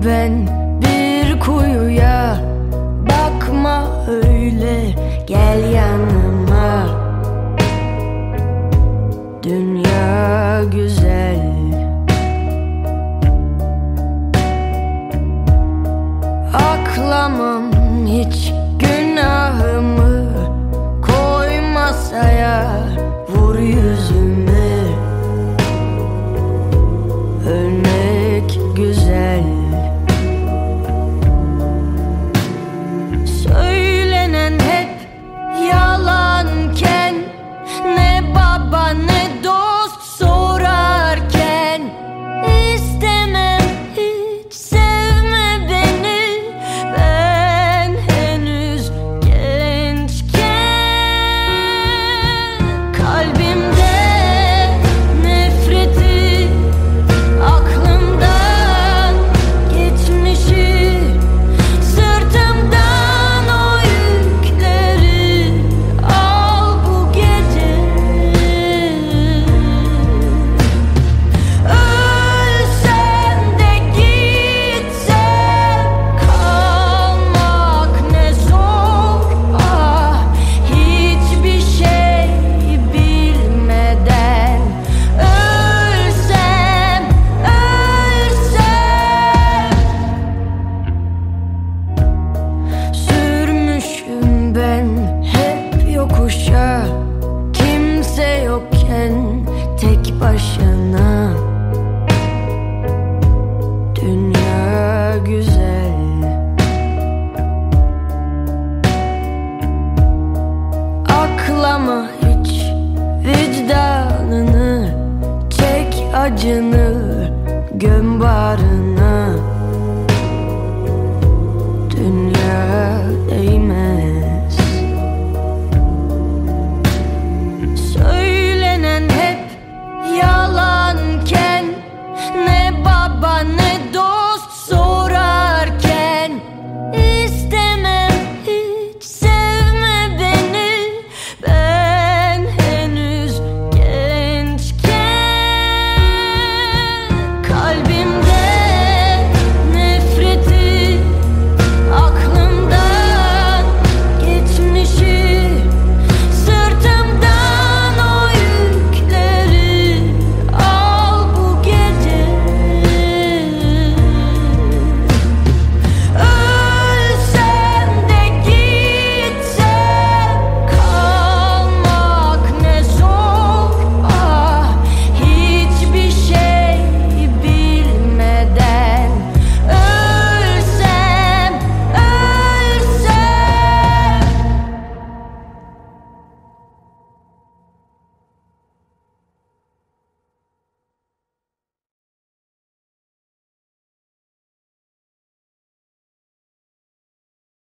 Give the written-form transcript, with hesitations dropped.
ben bir kuyuya. Bakma öyle, gel yanıma. Dünya güzel. Aklamam hiç günahımı, koy masaya, vur yüzümü. Ölmek güzel. Söylenen hep yalanken, ne baba ne dost sorarken, istemem hiç sevme beni, ben henüz gençken. Kalbimde nefreti, aklımdan geçmişi, sırtımdan o yükleri al bu gece. Ölsem de gitsem, kalmak ne zor. Ah, hiçbir şey bilmeden ölsem, sürmüşüm ben hep yokuşa, kimse yokken tek başına. Dünya güzel. Aklama hiç vicdanını, çek acını, göm bağrına.